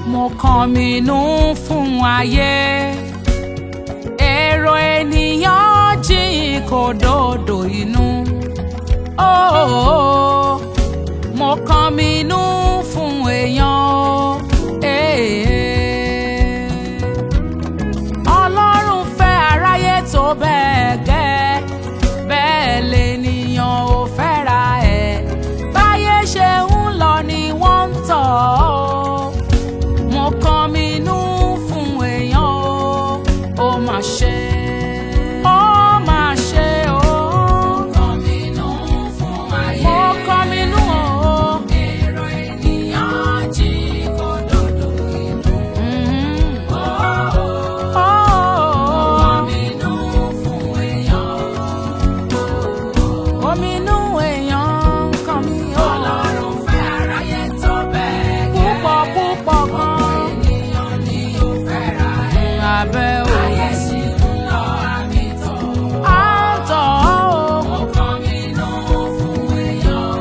mo kọminú fún ayé èrò ènìyàn jìn kò dòdò inú. Mo kọminú fún èèyàn Ọlọ́run fẹ́ aráyé tó bẹ́ẹ̀ gẹ́ bẹ́ẹ̀ lènìyàn ò fẹ́ra ẹ̀ báyé ṣe ń lọ ni wọ́n ń tọ̀ mo kọminú fún èèyàn ó mà ṣe ó mà ṣe ó. Mo kọminú fún ayé mo kọminú èrò ènìyàn jìn kò dòdò inú. Mo kọminú fún èèyàn ominú èèyàn kan mi ó. Ọlọ́run fẹ́ aráyé tó bẹ́ẹ̀ gẹ́ púpọ̀ gan ènìyàn ni ó fẹ́ra ẹ̀ abẹ́ o. Ayé sì ń lọ àmì tọ̀ àtọ̀ mo kọminú fún èèyàn.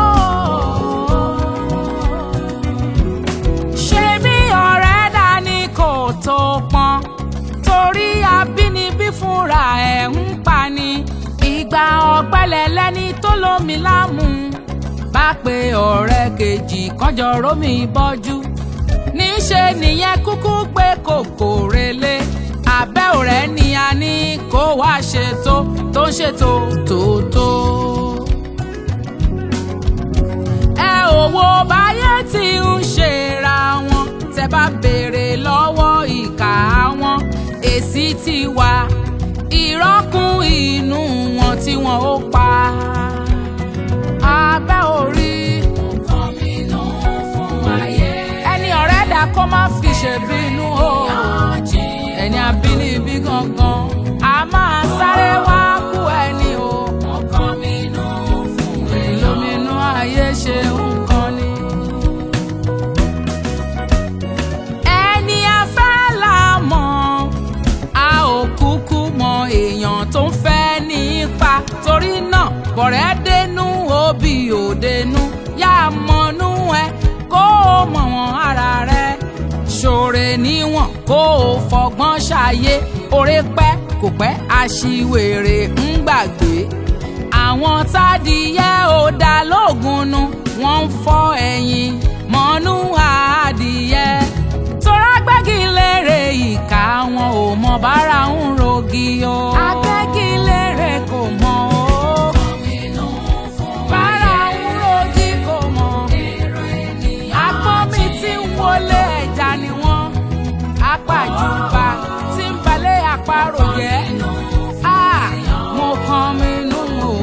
Ṣé bí ọ̀rẹ́ dání kò tó pọn torí abínibí fúnra ẹ̀ ń pani ìgbà ọ̀gbẹlẹ̀ lẹ́ni tó lómi lámú bá pe ọ̀rẹ́ kejì kọjọ rómi bọ́jú níṣe nìyẹn kúkú pé kòkò relé abẹ́ ọ̀rẹ́ ni a ní kó wá ṣètò tó ń ṣètò tòótó. Ẹ ò wo báyé tí ń ṣera wọn tẹ́ bá béèrè lọ́wọ́ ìkà wọn èsì ti wà ìrọ́kùn inú wọn tí wọn ó pa abẹ́ orí. Mo kọminú fún ayé ẹni ọ̀rẹ́ dà kó má fi ṣèbínú o ẹni abínibí gangan a máa sáré wá kú ẹni o. Mo kọminú fún èèyàn lóminú ayé ṣe nǹkan ni. Ẹni afẹ́ là mọ̀ a ò kúkú mọ èèyàn tó ń fẹ́ nípa torí náà bọ̀rẹ́ dénú òbí ò dénú yá mọ̀nú ẹ kó o mọ̀ wọ́n ara rẹ ṣòre níwọ̀n kó o fọgbọ́n ṣàyé oore pẹ́ kò pẹ́ aṣiwèrè ń gbàgbé àwọn tádìyẹ ò dá lóògùn nu wọ́n ń fọ́ ẹ̀yìn mọ́nú adìyẹ torá gbẹ́gilére ìka wọn ò mọ bára ń rogi o. Agbẹ́gilére kò mọ o. Kọminú fún bára ń rogi kò mọ. Èrò ènìyàn agbọ́n mi tí ń wọlé ẹja ni wọ́n. Apàjùbà tí ń balẹ̀ àparò jẹ́. Mo kọminú o.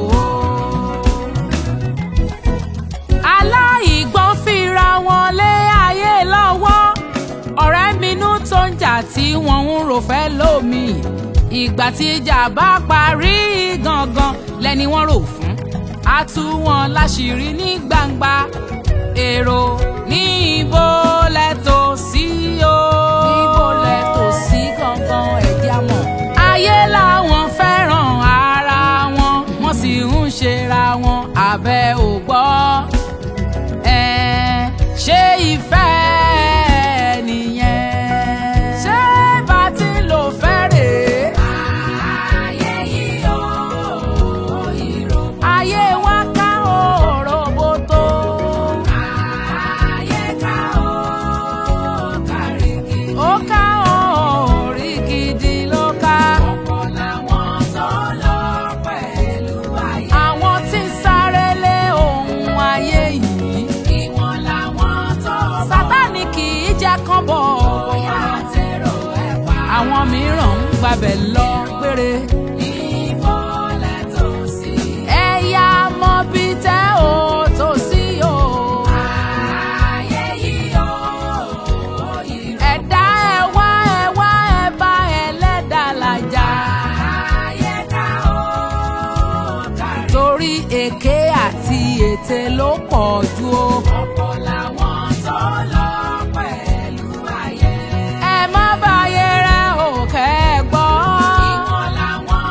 Aláìgbọ́n fira wọn lé ayé lọ́wọ́ ọ̀rẹ́ minú tó ń jà tí wọ́n ń rò fẹ́ lómi ìgbà tí ìjà bá parí gangan lẹ́ni wọ́n rò fún a tú wọn láṣìírí ní gbangba èrò ní ibo lẹ́tọ̀ sí o. Ibo lẹ́tọ̀ sí gangan ẹ̀jẹ̀ àmọ́. Ayé làwọn fẹ́ràn ara wọn wọ́n sì ń ṣera wọn abẹ́ ò gbọ́ ṣé ìfẹ́ nìyẹn ṣé bá ti lò fẹ́rẹ̀. Ayé yìí ó ìró ayé wa ká òròbótó. Ayé ká ó kárí gidi ó ká orí gidi ló ká. Ọ̀pọ̀ làwọn tó lọ pẹ̀lú ayé. Àwọn tí ń sáré lé ohun ayé yìí. Ìwọ̀n làwọn tó bọ̀. Sátánì kì í jẹ́ kán bọ̀. Bóyá tèrò ẹ̀ pa. Àwọn mìíràn ń gbabẹ̀ lọ péré. Ibo lẹ́tọ̀ sí. Ẹ̀yà mọ bí tẹ́ ò tó sí o. Ayé yìí ó ìró. Ẹ̀dá ẹ̀ wá ẹ̀ bá ẹlẹ́dàá làjà. Ayé ká ó kárí. Torí èké àti ète ló pọ̀ jù o. Ọ̀pọ̀ làwọn tó lọ pẹ̀lú ayé. Ẹ má báyé rẹ̀ ò kẹ́ gbọ́. Ìwọ̀n làwọn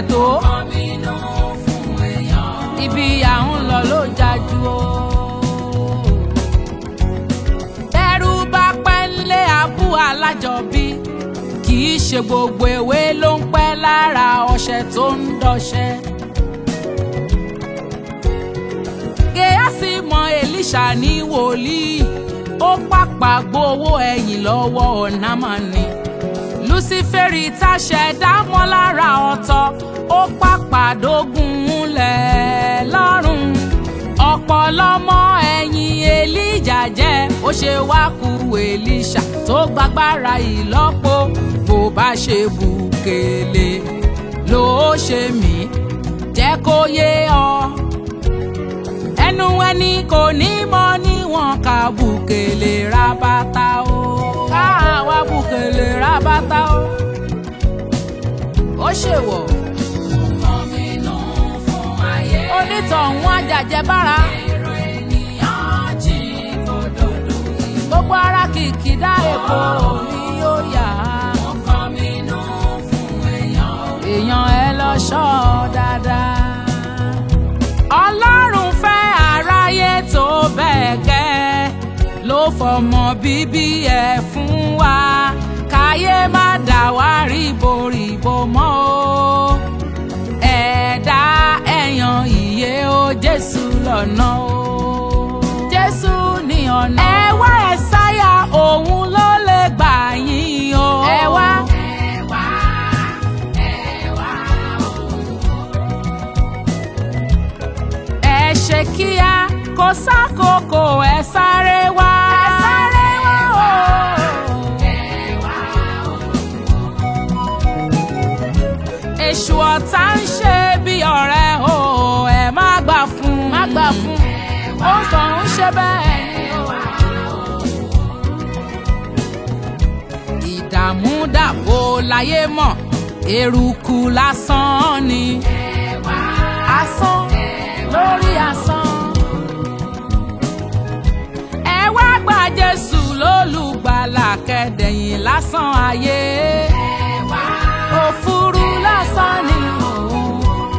dẹ̀ tó. Ibi à ń lọ ló jájú o. Ẹrú bá pẹ́ ńlé abú alájọbí, kì í ṣe gbogbo ewé ló ń pẹ́ lára ọṣẹ tó ń dọṣẹ. Gèásì mọ Èlíṣà ní wòlíì, ó pàpà gbowó ẹ̀yìn lọ́wọ́ Námánì. Lúsífẹ́rì táṣẹ dámọ́ lára ọ̀tọ̀, ó pàpà dógun múlẹ̀ lọ́rùn. Ọ̀pọ̀ lọmọ ẹ̀yìn Èlíjà jẹ́, ó ṣe wá kú Èlíṣà tó gbàgbára ìlọ́po. Bó bá ṣe bùkélé ló ṣe mí, jẹ́ kó yé ọ. Ẹnu ẹni kò ní mọ níwọ̀n ká bùkélé rábátá o. Káwa bùkélé rábátá o. Ó ṣèwọ̀. Onítọ̀hún ajàjẹ́ bára. Gbogbo ara kìkìdá èpo ni ó yà á. Èèyàn ẹ lọ ṣọ́ dáadáa. Ọlọ́run fẹ́ aráyé tó bẹ́ẹ̀ gẹ́, ló fọmọ bíbí ẹ̀ fún wa, káyé má dà wá ríboríbo mọ́ o. Ẹ̀dá ẹ̀yàn ìyè o, Jésù lọ́nà o. Jésù ní ọ̀nà. Ẹ wá Ẹ̀sáyà, òun ló lè gbà yín o. Ẹ wá. Ẹ ṣe kíá, kò sákòókò, ẹ sáré wá. Ẹ sáré wá o. Èṣù ọ̀tá ń ṣe bí ọ̀rẹ́ o, ẹ má gbà fún. Má gbà fún. Ó kàn ń ṣe bẹ́ẹ̀ ni o. Ìdààmú dàbò láyé mọ̀, eruku lásán ni. Asán lórí asán. Ẹ wá gba Jésù lólùgbàlà, kẹ́dẹ̀yìn lásán ayé. Òfurú lásán ni òun.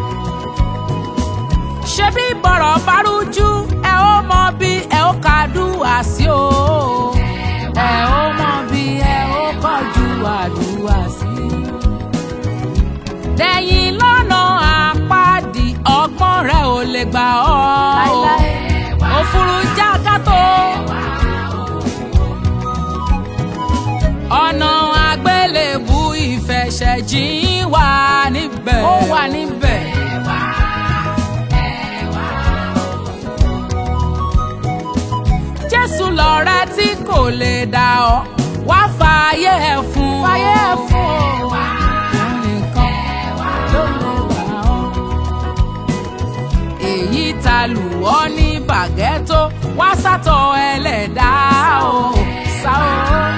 Ṣebí bọ̀rọ̀ bá rújú, ẹ ó mọ bí ẹ ó kàdúrà sí o. Ẹ ó mọ bí ẹ ó kọjú àdúrà sí. Dẹ̀yìn lọ́nà àpáàdì, ọgbọ́n rẹ̀ ò lè gbà ọ́. Òfurú jákàtó. Ọ̀nà àgbélébù ìfẹsẹ̀jìn wà níbẹ̀. Ó wà níbẹ̀. Jésù lọ̀rẹ́ tí kò lè dà ọ́, wá fàyè ẹ̀ fún. Fàyè ẹ̀ fún o. Òun nìkan ló lè gbà ọ́. Èyí ta lù ọ́ ní bàgẹ́tò, wá sátọ̀ ẹlẹ́dàá o. Sá o.